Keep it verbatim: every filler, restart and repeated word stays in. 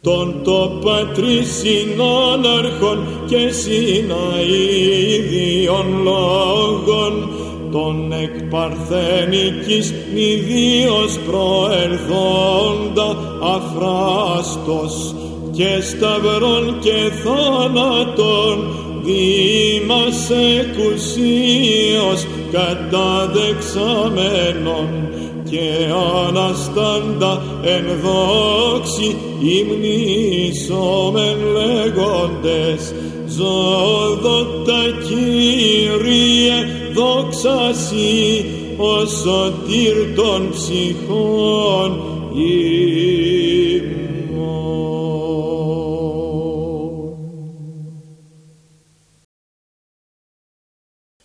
Τον το Πατρί συνάναρχον και συναείδιον λόγων, τον εκ Παρθενικής νηδίως προερθόντα αφράστος, και σταυρών και θάνατον δήμας εκουσίως καταδεξαμένων, και αναστάντα εν δόξη υμνήσομεν λέγοντες, ζώδοτα Κύριε δόξα Συ, ο σωτήρ των ψυχών.